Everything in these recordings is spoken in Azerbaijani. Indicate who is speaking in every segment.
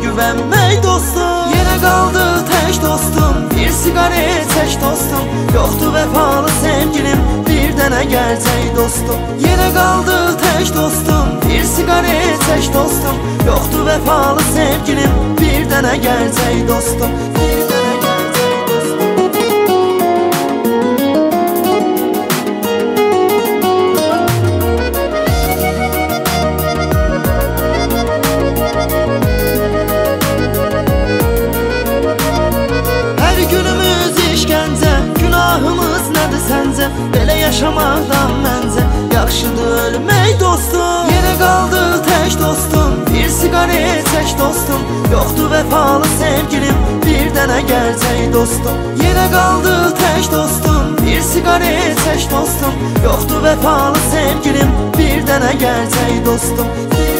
Speaker 1: güvənmək dostum. Yenə qaldı tək dostum, bir siqaret çək dostum. Yoxdur vəfalı sevgilim, bir dənə gerçək dostum. Yenə qaldı tək dostum, bir siqaret çək dostum. Yoxdur vəfalı sevgilim, bir dənə gerçək dostum. Günahımız nədir səncə? Belə yaşamaqdan məncə yaxşıdır ölmək dostum. Yenə qaldı tək dostum, bir siqaret çək dostum. Yoxdur vəfalı sevgilim, bir dənə gerçək dostum. Yenə qaldı tək dostum, bir siqaret çək dostum. Yoxdur vəfalı sevgilim, bir dənə gerçək dostum.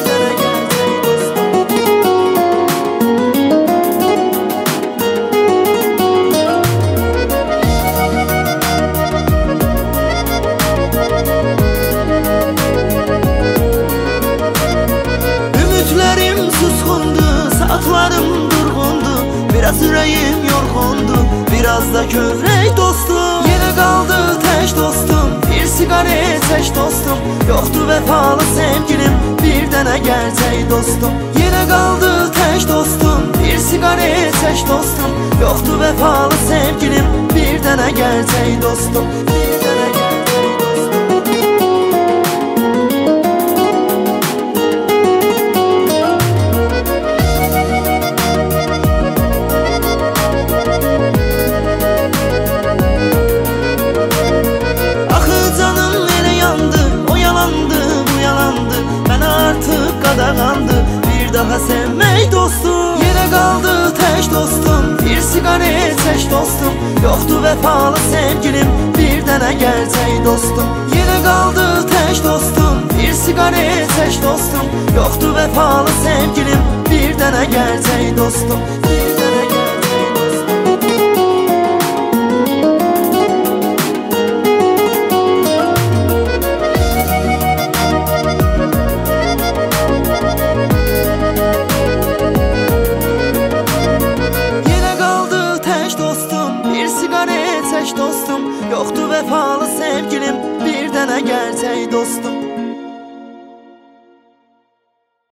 Speaker 1: Saatlarım durğundu, biraz ürəyim yorğundu, biraz da kövrək dostum. Yenə qaldı tək dostum, bir siqaret çək dostum. Yoxdur vəfalı sevgilim, bir dənə gerçək dostum. Yenə qaldı tək dostum, bir siqaret çək dostum. Yoxdur vəfalı sevgilim, bir dənə gerçək dostum. Qadağandı, bir daha sevmək dostum. Yenə qaldı tək dostum, bir siqaret çək dostum. Yoxdur vəfalı sevgilim, bir dənə gerçək dostum. Yenə qaldı tək dostum, bir siqaret çək dostum. Yoxdur vəfalı sevgilim, bir dənə gerçək dostum. Dostum, yoxdur vəfalı sevgilim, bir dənə gerçək dostum.